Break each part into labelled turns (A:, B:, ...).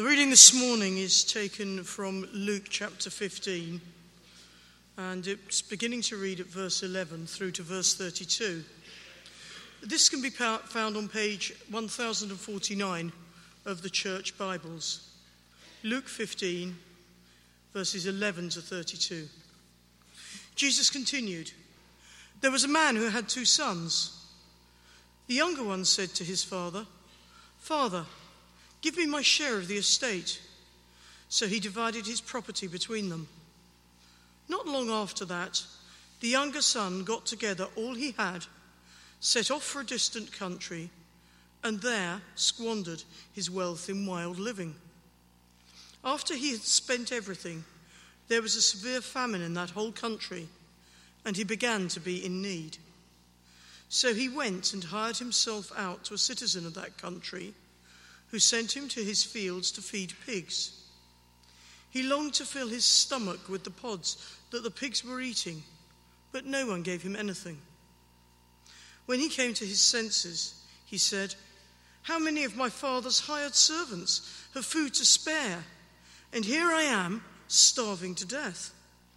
A: The reading this morning is taken from Luke chapter 15, and it's beginning to read at verse 11 through to verse 32. This can be found on page 1049 of the Church Bibles. Luke 15, verses 11 to 32. Jesus continued, "There was a man who had 2 sons. The younger one said to his father, 'Father, give me my share of the estate.' So he divided his property between them. Not long after that, the younger son got together all he had, set off for a distant country, and there squandered his wealth in wild living. After he had spent everything, there was a severe famine in that whole country, and he began to be in need. So he went and hired himself out to a citizen of that country, who sent him to his fields to feed pigs. He longed to fill his stomach with the pods that the pigs were eating, but no one gave him anything. When he came to his senses, he said, 'How many of my father's hired servants have food to spare, and here I am starving to death?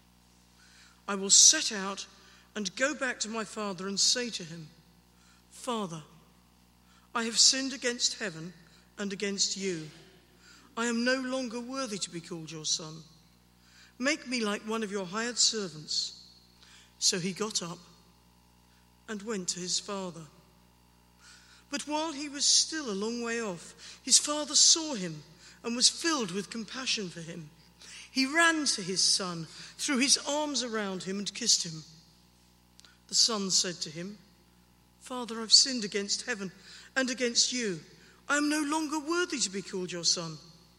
A: I will set out and go back to my father and say to him, Father, I have sinned against heaven and against you. I am no longer worthy to be called your son. Make me like one of your hired servants.' So he got up and went to his father. But while he was still a long way off, his father saw him and was filled with compassion for him. He ran to his son, threw his arms around him and kissed him. The son said to him, 'Father, I've sinned against heaven and against you. I am no longer worthy to be called your son.'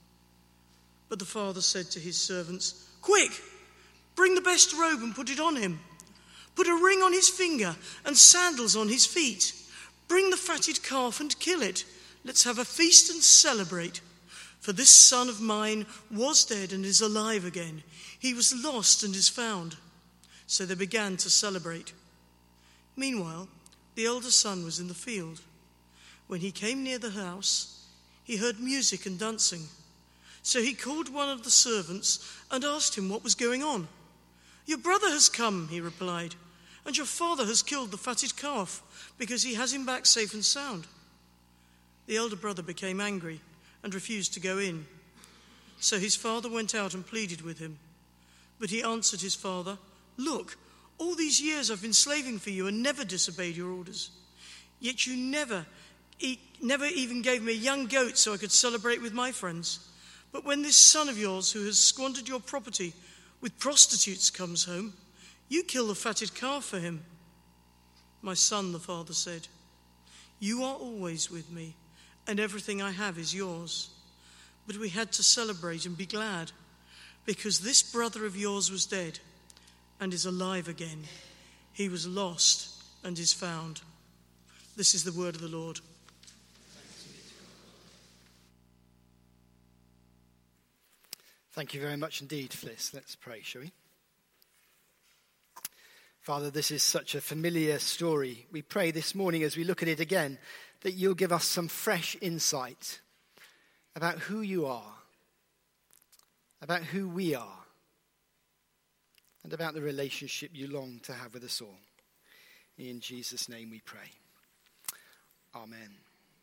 A: But the father said to his servants, 'Quick, bring the best robe and put it on him. Put a ring on his finger and sandals on his feet. Bring the fatted calf and kill it. Let's have a feast and celebrate. For this son of mine was dead and is alive again. He was lost and is found.' So they began to celebrate. Meanwhile, the elder son was in the field. When he came near the house, he heard music and dancing. So he called one of the servants and asked him what was going on. 'Your brother has come,' he replied, 'and your father has killed the fatted calf because he has him back safe and sound.' The elder brother became angry and refused to go in. So his father went out and pleaded with him. But he answered his father, 'Look, all these years I've been slaving for you and never disobeyed your orders. Yet you never even gave me a young goat so I could celebrate with my friends. But when this son of yours who has squandered your property with prostitutes comes home, you kill the fatted calf for him.' 'My son,' the father said, 'you are always with me, and everything I have is yours. But we had to celebrate and be glad, because this brother of yours was dead and is alive again. He was lost and is found.' This is the word of the Lord.
B: Thank you very much indeed, Fliss. Let's pray, shall we? Father, this is such a familiar story. We pray this morning as we look at it again that you'll give us some fresh insight about who you are, about who we are, and about the relationship you long to have with us all. In Jesus' name we pray. Amen.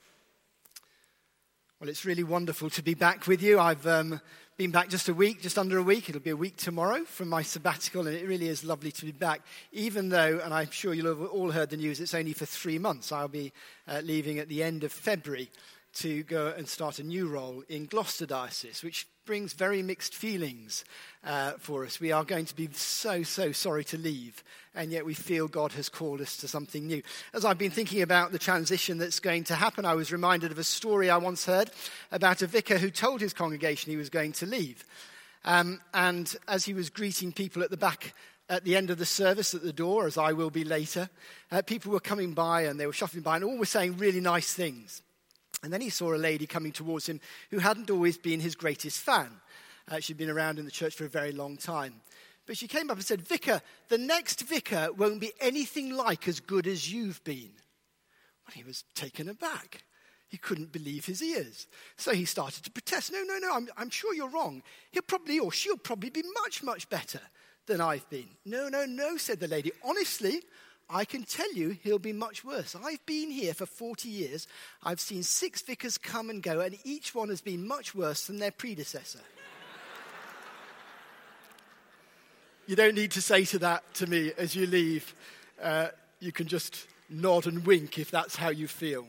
B: Well, it's really wonderful to be back with you. I've been back just under a week. It'll be a week tomorrow from my sabbatical, and it really is lovely to be back, even though, and I'm sure you'll have all heard the news, it's only for 3 months. I'll be leaving at the end of February to go and start a new role in Gloucester Diocese, which brings very mixed feelings for us. We are going to be so sorry to leave, and yet we feel God has called us to something new. As I've been thinking about the transition that's going to happen, I was reminded of a story I once heard about a vicar who told his congregation he was going to leave. And as he was greeting people at the back at the end of the service at the door, as I will be later, people were coming by and they were shuffling by and all were saying really nice things. And then he saw a lady coming towards him who hadn't always been his greatest fan. She'd been around in the church for a very long time. But she came up and said, "Vicar, the next vicar won't be anything like as good as you've been." Well, he was taken aback. He couldn't believe his ears. So he started to protest. No, I'm sure you're wrong. He'll probably, or she'll probably be much, much better than I've been. No, said the lady. Honestly, I can tell you he'll be much worse. I've been here for 40 years. I've seen 6 vicars come and go, and each one has been much worse than their predecessor. You don't need to say that to me as you leave. You can just nod and wink if that's how you feel.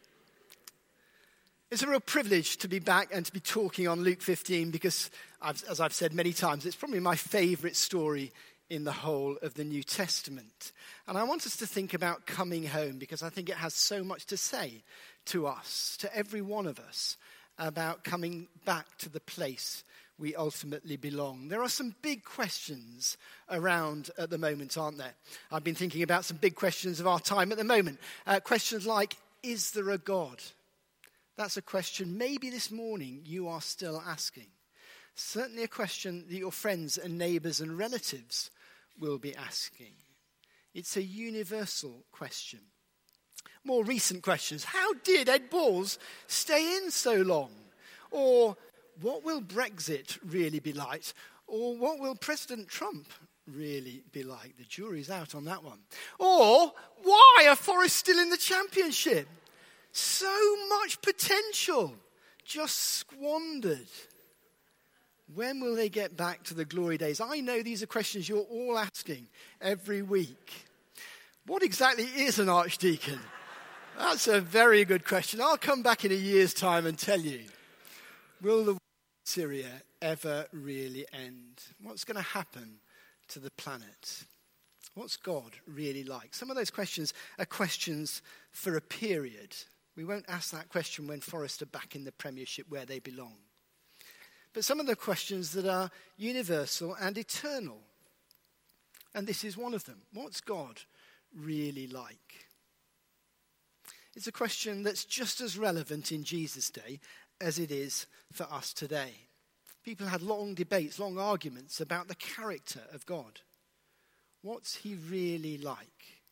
B: It's a real privilege to be back and to be talking on Luke 15 because, as I've said many times, it's probably my favourite story in the whole of the New Testament. And I want us to think about coming home because I think it has so much to say to us, to every one of us, about coming back to the place we ultimately belong. There are some big questions around at the moment, aren't there? I've been thinking about some big questions of our time at the moment. Questions like, is there a God? That's a question maybe this morning you are still asking. Certainly a question that your friends and neighbours and relatives will be asking. It's a universal question. More recent questions. How did Ed Balls stay in so long? Or what will Brexit really be like? Or what will President Trump really be like? The jury's out on that one. Or why are Forest still in the Championship? So much potential just squandered. When will they get back to the glory days? I know these are questions you're all asking every week. What exactly is an archdeacon? That's a very good question. I'll come back in a year's time and tell you. Will the war in Syria ever really end? What's going to happen to the planet? What's God really like? Some of those questions are questions for a period. We won't ask that question when Forest are back in the Premiership where they belong. But some of the questions that are universal and eternal. And this is one of them. What's God really like? It's a question that's just as relevant in Jesus' day as it is for us today. People had long debates, long arguments about the character of God. What's he really like?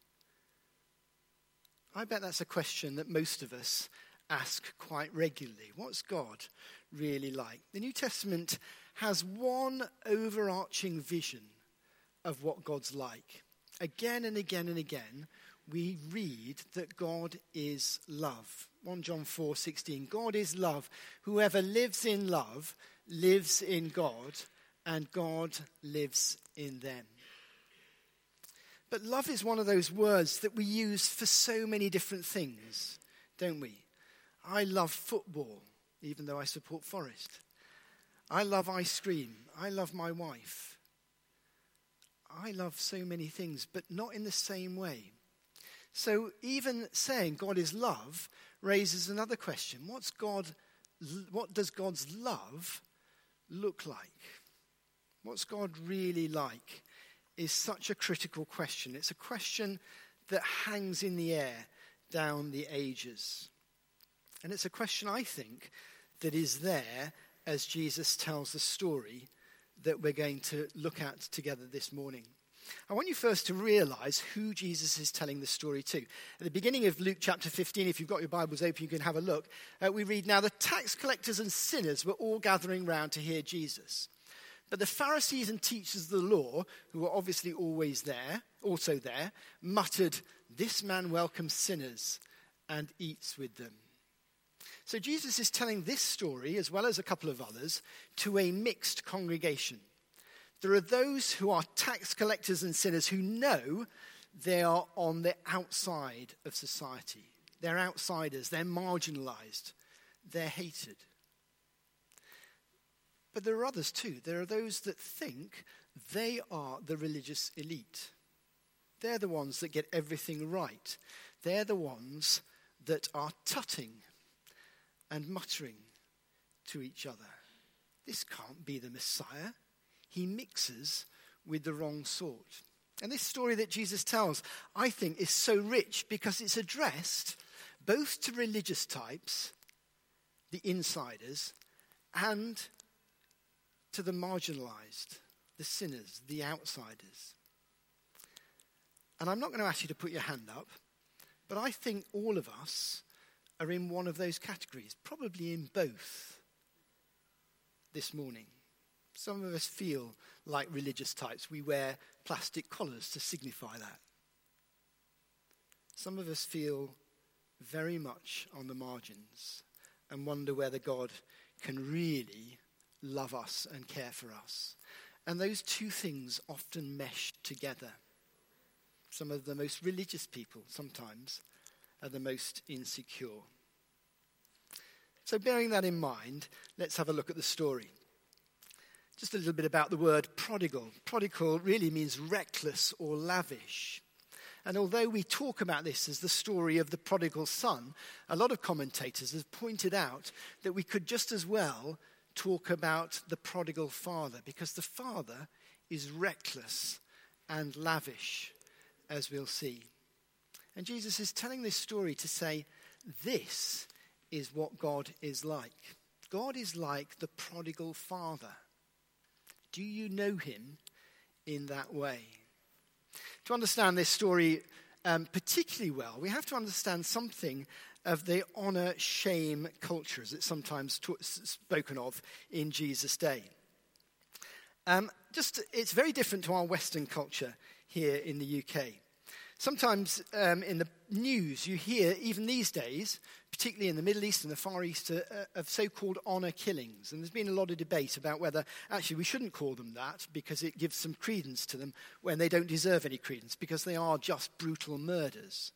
B: I bet that's a question that most of us ask quite regularly. What's God really like? The New Testament has one overarching vision of what God's like. Again and again and again, we read that God is love. 1 John 4:16, God is love. Whoever lives in love lives in God, and God lives in them. But love is one of those words that we use for so many different things, don't we? I love football, even though I support Forest. I love ice cream. I love my wife. I love so many things, but not in the same way. So even saying God is love raises another question. What does God's love look like? What's God really like is such a critical question. It's a question that hangs in the air down the ages. And it's a question, I think, that is there as Jesus tells the story that we're going to look at together this morning. I want you first to realize who Jesus is telling the story to. At the beginning of Luke chapter 15, if you've got your Bibles open, you can have a look. We read, now the tax collectors and sinners were all gathering round to hear Jesus. But the Pharisees and teachers of the law, who were obviously also there, muttered, this man welcomes sinners and eats with them. So Jesus is telling this story, as well as a couple of others, to a mixed congregation. There are those who are tax collectors and sinners who know they are on the outside of society. They're outsiders, they're marginalized, they're hated. But there are others too. There are those that think they are the religious elite. They're the ones that get everything right. They're the ones that are tutting and muttering to each other. This can't be the Messiah. He mixes with the wrong sort. And this story that Jesus tells, I think, is so rich because it's addressed both to religious types, the insiders, and to the marginalized, the sinners, the outsiders. And I'm not going to ask you to put your hand up, but I think all of us are in one of those categories, probably in both this morning. Some of us feel like religious types. We wear plastic collars to signify that. Some of us feel very much on the margins and wonder whether God can really love us and care for us. And those two things often mesh together. Some of the most religious people sometimes are the most insecure. So bearing that in mind, let's have a look at the story. Just a little bit about the word prodigal. Prodigal really means reckless or lavish. And although we talk about this as the story of the prodigal son, a lot of commentators have pointed out that we could just as well talk about the prodigal father, because the father is reckless and lavish, as we'll see. And Jesus is telling this story to say, this is what God is like. God is like the prodigal father. Do you know him in that way? To understand this story particularly well, we have to understand something of the honor-shame culture, as it's sometimes spoken of in Jesus' day. It's very different to our Western culture here in the UK. Sometimes in the news you hear, even these days, particularly in the Middle East and the Far East, of so-called honor killings. And there's been a lot of debate about whether actually we shouldn't call them that, because it gives some credence to them when they don't deserve any credence, because they are just brutal murders.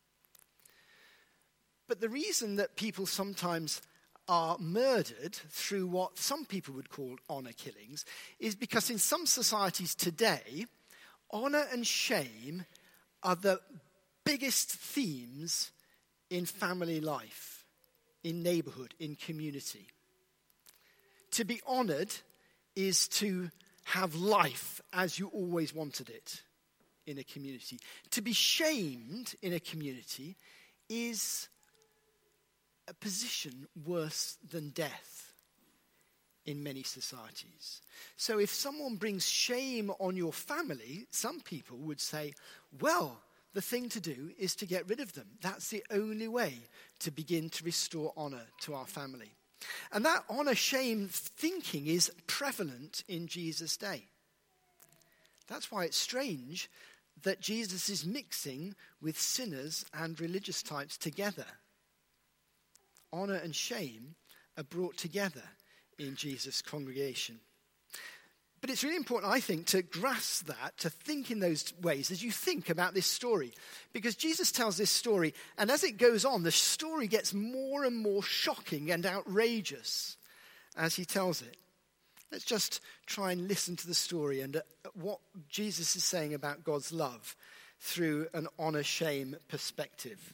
B: But the reason that people sometimes are murdered through what some people would call honor killings is because in some societies today, honor and shame are the biggest themes in family life, in neighborhood, in community. To be honored is to have life as you always wanted it in a community. To be shamed in a community is a position worse than death in many societies. So if someone brings shame on your family, some people would say, well, the thing to do is to get rid of them. That's the only way to begin to restore honor to our family. And that honor-shame thinking is prevalent in Jesus' day. That's why it's strange that Jesus is mixing with sinners and religious types together. Honor and shame are brought together in Jesus' congregation. But it's really important, I think, to grasp that, to think in those ways as you think about this story. Because Jesus tells this story, and as it goes on, the story gets more and more shocking and outrageous as he tells it. Let's just try and listen to the story and what Jesus is saying about God's love through an honor-shame perspective.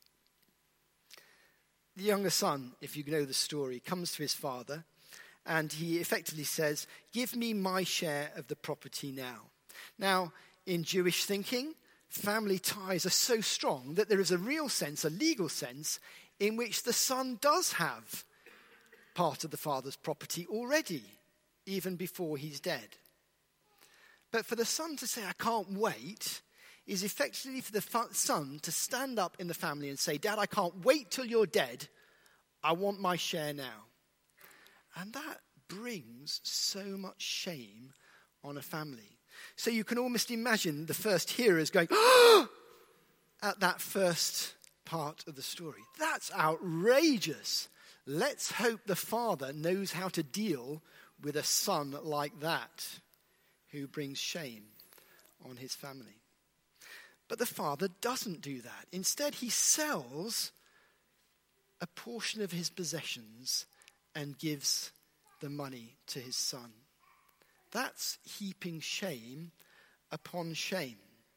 B: The younger son, if you know the story, comes to his father, and he effectively says, give me my share of the property now. Now, in Jewish thinking, family ties are so strong that there is a real sense, a legal sense, in which the son does have part of the father's property already, even before he's dead. But for the son to say, I can't wait, is effectively for the son to stand up in the family and say, Dad, I can't wait till you're dead. I want my share now. And that brings so much shame on a family. So you can almost imagine the first hearers going, oh! At that first part of the story. That's outrageous. Let's hope the father knows how to deal with a son like that who brings shame on his family. But the father doesn't do that. Instead, he sells a portion of his possessions and gives the money to his son. That's heaping shame upon shame.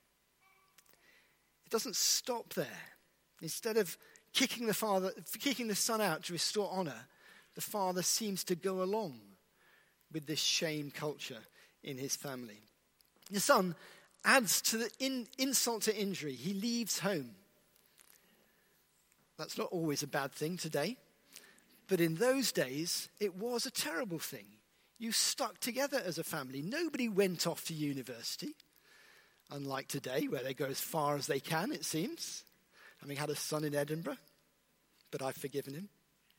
B: It doesn't stop there. Instead of kicking the son out to restore honor, the father seems to go along with this shame culture in his family. The son adds to the insult to injury. He leaves home. That's not always a bad thing today. But in those days, it was a terrible thing. You stuck together as a family. Nobody went off to university, unlike today, where they go as far as they can, it seems. Having had a son in Edinburgh. but I've forgiven him.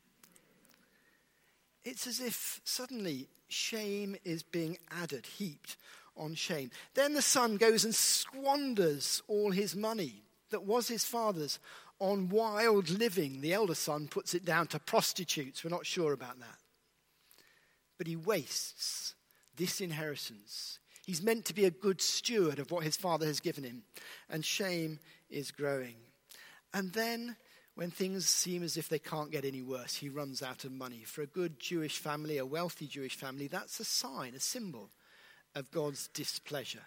B: It's as if suddenly shame is being added, heaped on shame. Then the son goes and squanders all his money that was his father's on wild living. The elder son puts it down to prostitutes. We're not sure about that. But he wastes this inheritance. He's meant to be a good steward of what his father has given him. And shame is growing. And then, when things seem as if they can't get any worse, he runs out of money. For a good Jewish family, a wealthy Jewish family, that's a sign, a symbol of God's displeasure.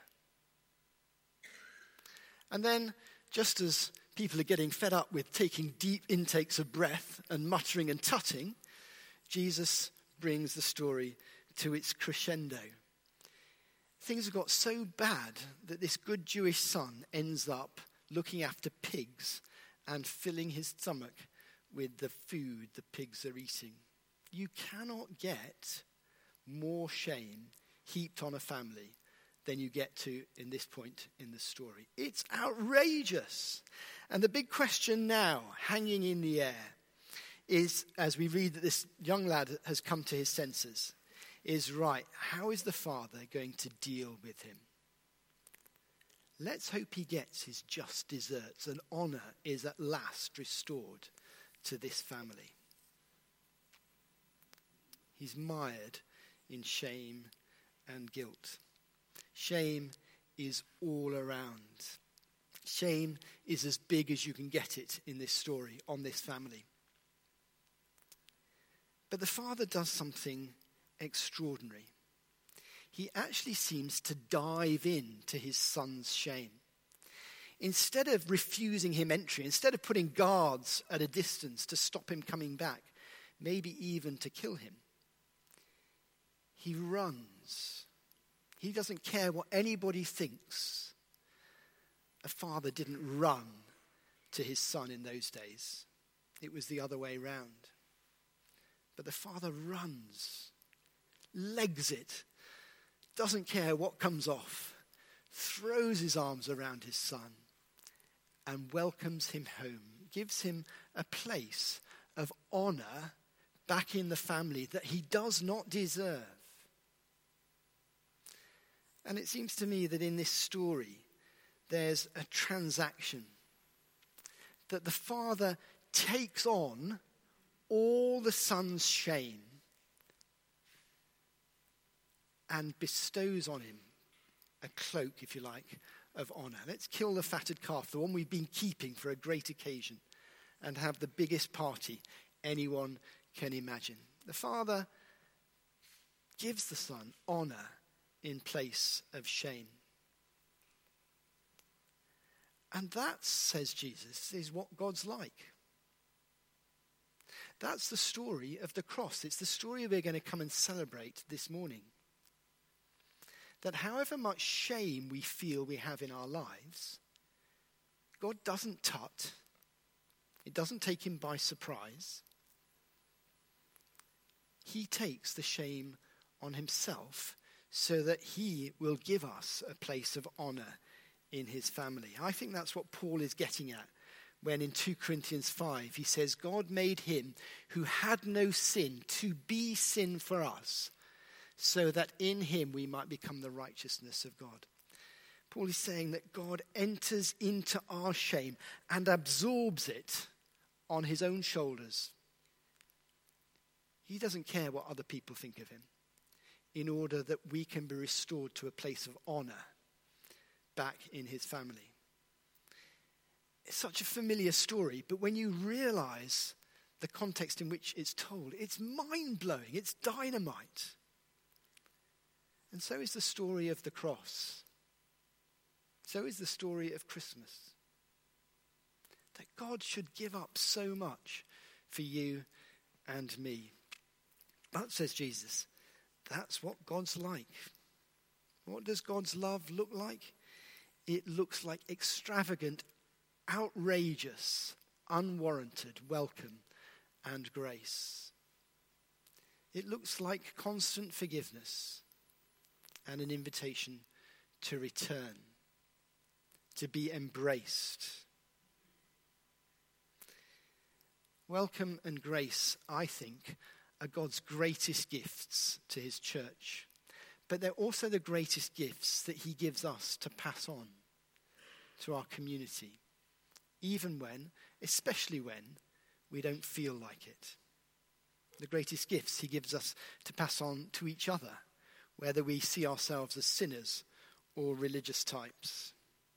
B: And then, just as people are getting fed up with taking deep intakes of breath and muttering and tutting, Jesus brings the story to its crescendo. Things have got so bad that this good Jewish son ends up looking after pigs and filling his stomach with the food the pigs are eating. You cannot get more shame heaped on a family than you get to in this point in the story. It's outrageous. And the big question now, hanging in the air, is, as we read that this young lad has come to his senses, is right, how is the father going to deal with him? Let's hope he gets his just deserts and honor is at last restored to this family. He's mired in shame and guilt. Shame is all around. Shame is as big as you can get it in this story on this family. But the father does something extraordinary. He actually seems to dive into his son's shame. Instead of refusing him entry, instead of putting guards at a distance to stop him coming back, maybe even to kill him, he runs. He doesn't care what anybody thinks. A father didn't run to his son in those days. It was the other way round. But the father runs, legs it, doesn't care what comes off, throws his arms around his son and welcomes him home, gives him a place of honor back in the family that he does not deserve. And it seems to me that in this story, there's a transaction that the father takes on all the son's shame and bestows on him a cloak, if you like, of honor. Let's kill the fatted calf, the one we've been keeping for a great occasion, and have the biggest party anyone can imagine. The father gives the son honor in place of shame. And that, says Jesus, is what God's like. That's the story of the cross. It's the story we're going to come and celebrate this morning. That however much shame we feel we have in our lives, God doesn't tut. It doesn't take him by surprise. He takes the shame on himself so that he will give us a place of honor in his family. I think that's what Paul is getting at when in 2 Corinthians 5 he says, God made him who had no sin to be sin for us, so that in him we might become the righteousness of God. Paul is saying that God enters into our shame and absorbs it on his own shoulders. He doesn't care what other people think of him, in order that we can be restored to a place of honor back in his family. It's such a familiar story, but when you realize the context in which it's told, it's mind-blowing, it's dynamite. And so is the story of the cross. So is the story of Christmas. That God should give up so much for you and me. But, says Jesus, that's what God's like. What does God's love look like? It looks like extravagant, outrageous, unwarranted welcome and grace. It looks like constant forgiveness and an invitation to return, to be embraced. Welcome and grace, I think, are God's greatest gifts to his church. But they're also the greatest gifts that he gives us to pass on to our community, even when, especially when, we don't feel like it. The greatest gifts he gives us to pass on to each other, whether we see ourselves as sinners or religious types.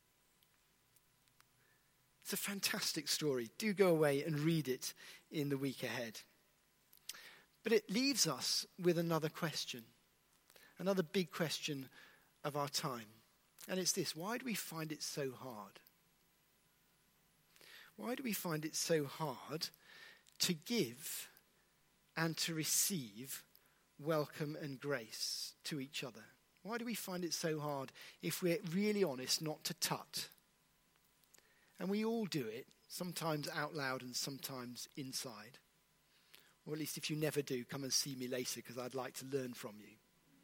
B: It's a fantastic story. Do go away and read it in the week ahead. But it leaves us with another question, another big question of our time. And it's this: why do we find it so hard? Why do we find it so hard to give and to receive welcome and grace to each other? Why do we find it so hard, if we're really honest, not to tut? And we all do it, sometimes out loud and sometimes inside. Or at least if you never do, come and see me later, because I'd like to learn from you.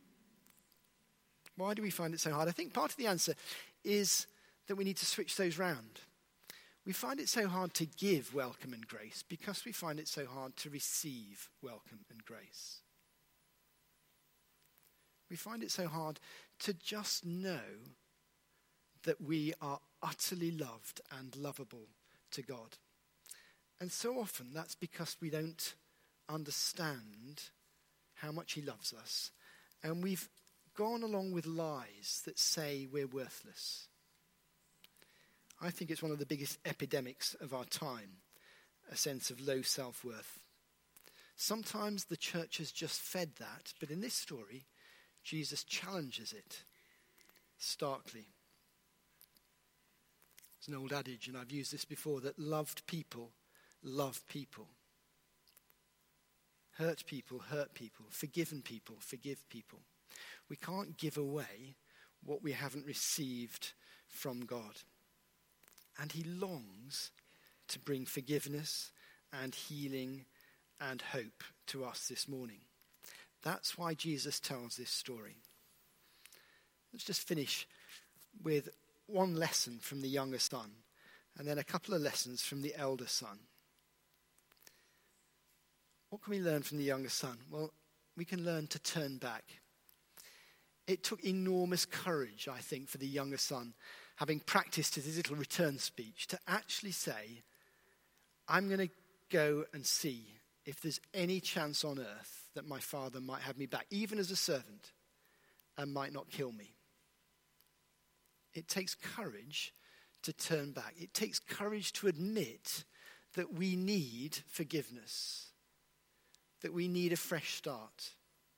B: Why do we find it so hard? I think part of the answer is that we need to switch those round. We find it so hard to give welcome and grace because we find it so hard to receive welcome and grace. We find it so hard to just know that we are utterly loved and lovable to God. And so often that's because we don't understand how much he loves us. And we've gone along with lies that say we're worthless. I think it's one of the biggest epidemics of our time, a sense of low self-worth. Sometimes the church has just fed that, but in this story, Jesus challenges it starkly. It's an old adage, and I've used this before, that loved people love people. Hurt people hurt people. Forgiven people forgive people. We can't give away what we haven't received from God. And he longs to bring forgiveness and healing and hope to us this morning. That's why Jesus tells this story. Let's just finish with one lesson from the younger son, and then a couple of lessons from the elder son. What can we learn from the younger son? Well, we can learn to turn back. It took enormous courage, I think, for the younger son, having practiced his little return speech, to actually say, I'm going to go and see if there's any chance on earth that my father might have me back, even as a servant, and might not kill me. It takes courage to turn back. It takes courage to admit that we need forgiveness, that we need a fresh start.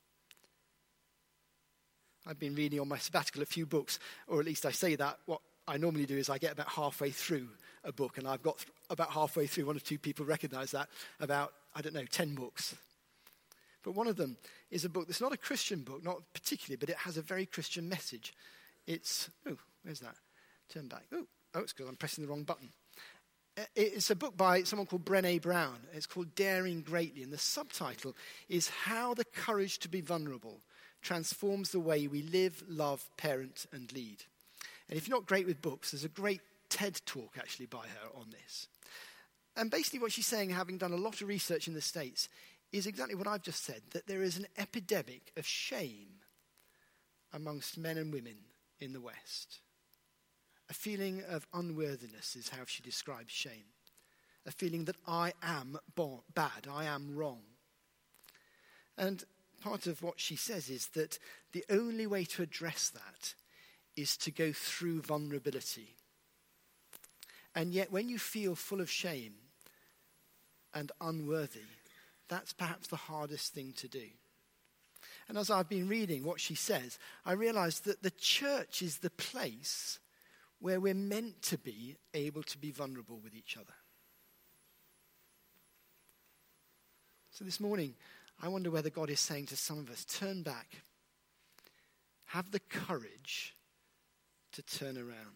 B: I've been reading on my sabbatical a few books, or at least I say that. What I normally do is I get about halfway through a book, and I've got about halfway through, one or two people recognize that, about, 10 books. But one of them is a book that's not a Christian book, not particularly, but it has a very Christian message. It's, where's that? Turn back. It's because I'm pressing the wrong button. It's a book by someone called Brené Brown. It's called Daring Greatly, and the subtitle is How the Courage to Be Vulnerable Transforms the Way We Live, Love, Parent, and Lead. And if you're not great with books, there's a great TED talk actually by her on this. And basically what she's saying, having done a lot of research in the States, is exactly what I've just said, that there is an epidemic of shame amongst men and women in the West. A feeling of unworthiness is how she describes shame. A feeling that I am bad, I am wrong. And part of what she says is that the only way to address that is to go through vulnerability. And yet when you feel full of shame and unworthy, that's perhaps the hardest thing to do. And as I've been reading what she says, I realized that the church is the place where we're meant to be able to be vulnerable with each other. So this morning, I wonder whether God is saying to some of us, turn back. Have the courage to turn around.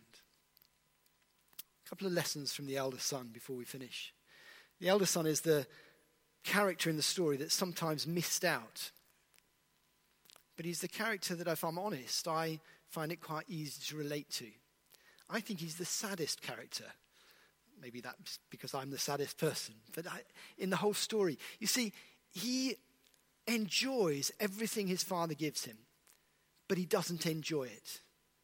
B: A couple of lessons from the elder son before we finish. The elder son is the character in the story that's sometimes missed out. But he's the character that, if I'm honest, I find it quite easy to relate to. I think he's the saddest character. Maybe that's because I'm the saddest person. But in the whole story, you see, he enjoys everything his father gives him, but he doesn't enjoy it.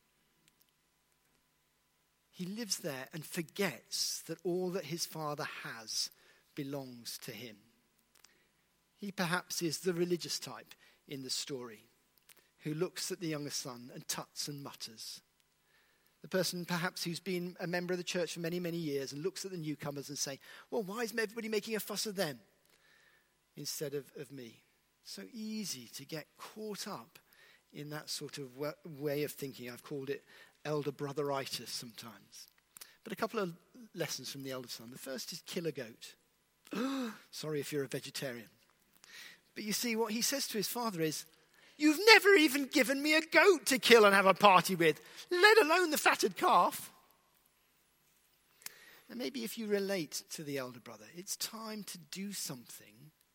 B: He lives there and forgets that all that his father has belongs to him. He perhaps is the religious type in the story who looks at the younger son and tuts and mutters. The person perhaps who's been a member of the church for many, many years and looks at the newcomers and say, well, why is everybody making a fuss of them instead of me? So easy to get caught up in that sort of way of thinking. I've called it elder brotheritis sometimes. But a couple of lessons from the elder son. The first is kill a goat. Sorry if you're a vegetarian. But you see, what he says to his father is, you've never even given me a goat to kill and have a party with, let alone the fatted calf. And maybe if you relate to the elder brother, it's time to do something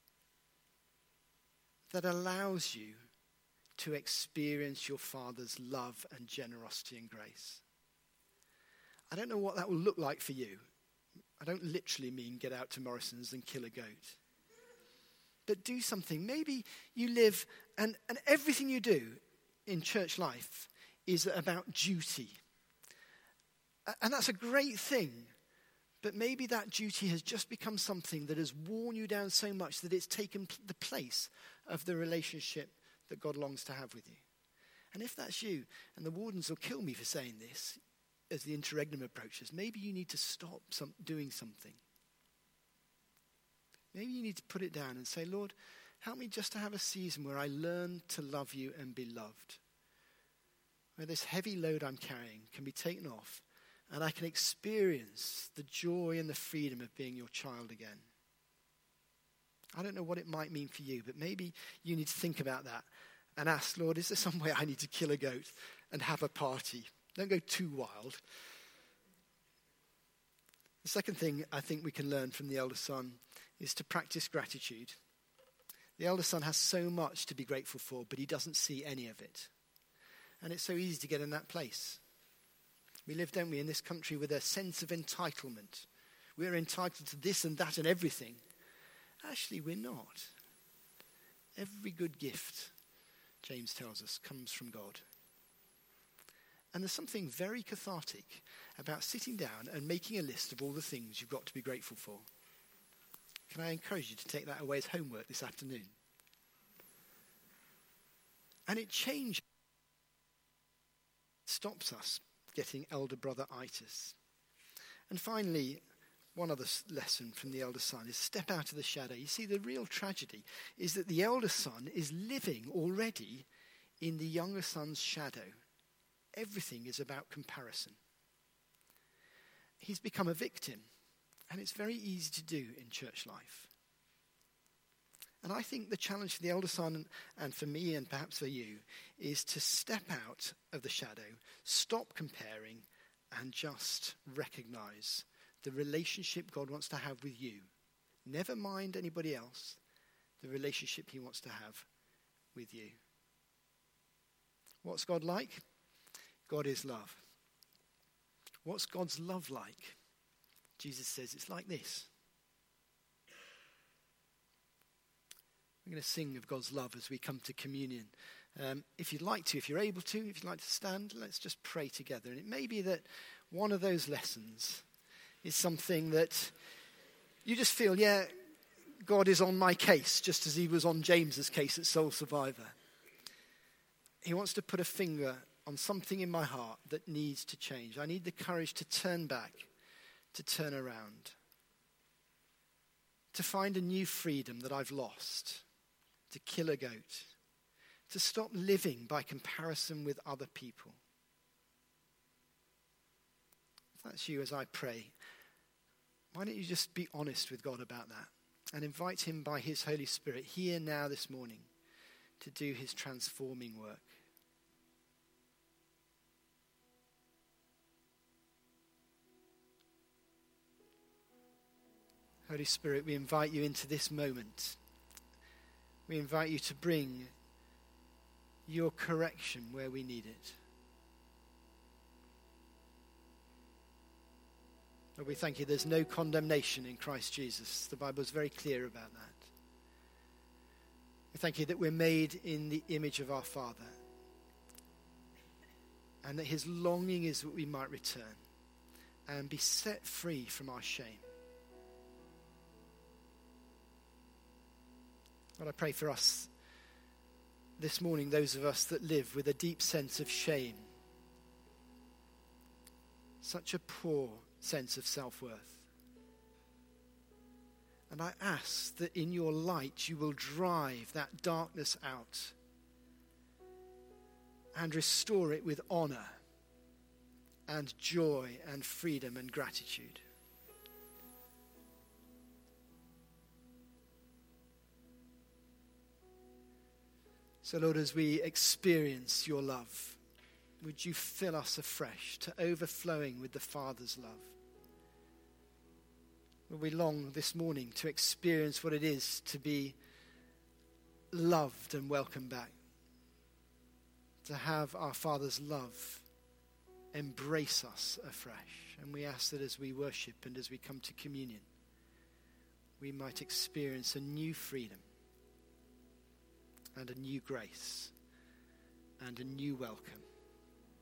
B: that allows you to experience your father's love and generosity and grace. I don't know what that will look like for you. I don't literally mean get out to Morrison's and kill a goat. But do something. Maybe you live, and everything you do in church life is about duty. And that's a great thing. But maybe that duty has just become something that has worn you down so much that it's taken the place of the relationship that God longs to have with you. And if that's you, and the wardens will kill me for saying this as the interregnum approaches, maybe you need to stop doing something. Maybe you need to put it down and say, Lord, help me just to have a season where I learn to love you and be loved. Where this heavy load I'm carrying can be taken off and I can experience the joy and the freedom of being your child again. I don't know what it might mean for you, but maybe you need to think about that and ask, Lord, is there some way I need to kill a goat and have a party? Don't go too wild. The second thing I think we can learn from the elder son is to practice gratitude. The elder son has so much to be grateful for, but he doesn't see any of it. And it's so easy to get in that place. We live, don't we, in this country with a sense of entitlement. We're entitled to this and that and everything. Actually, we're not. Every good gift, James tells us, comes from God. And there's something very cathartic about sitting down and making a list of all the things you've got to be grateful for. Can I encourage you to take that away as homework this afternoon? And it changes, stops us getting elder brother-itis. And finally, one other lesson from the elder son is step out of the shadow. You see, the real tragedy is that the elder son is living already in the younger son's shadow. Everything is about comparison. He's become a victim, and it's very easy to do in church life. And I think the challenge for the elder son and for me and perhaps for you is to step out of the shadow, stop comparing, and just recognize the relationship God wants to have with you. Never mind anybody else, the relationship he wants to have with you. What's God like? God is love. What's God's love like? Jesus says it's like this. We're going to sing of God's love as we come to communion. If you'd like to, if you're able to, if you'd like to stand, let's just pray together. And it may be that one of those lessons is something that you just feel, yeah, God is on my case, just as he was on James's case at Soul Survivor. He wants to put a finger on something in my heart that needs to change. I need the courage to turn back, to turn around, to find a new freedom that I've lost, to kill a goat, to stop living by comparison with other people. If that's you as I pray, why don't you just be honest with God about that and invite him by his Holy Spirit here now this morning to do his transforming work. Holy Spirit, we invite you into this moment. We invite you to bring your correction where we need it. Lord, we thank you there's no condemnation in Christ Jesus. The Bible is very clear about that. We thank you that we're made in the image of our Father, and that his longing is that we might return and be set free from our shame. Lord, I pray for us this morning, those of us that live with a deep sense of shame, such a poor sense of self-worth. And I ask that in your light you will drive that darkness out and restore it with honor and joy and freedom and gratitude. So Lord, as we experience your love, would you fill us afresh to overflowing with the Father's love? Lord, we long this morning to experience what it is to be loved and welcomed back, to have our Father's love embrace us afresh. And we ask that as we worship and as we come to communion, we might experience a new freedom and a new grace and a new welcome.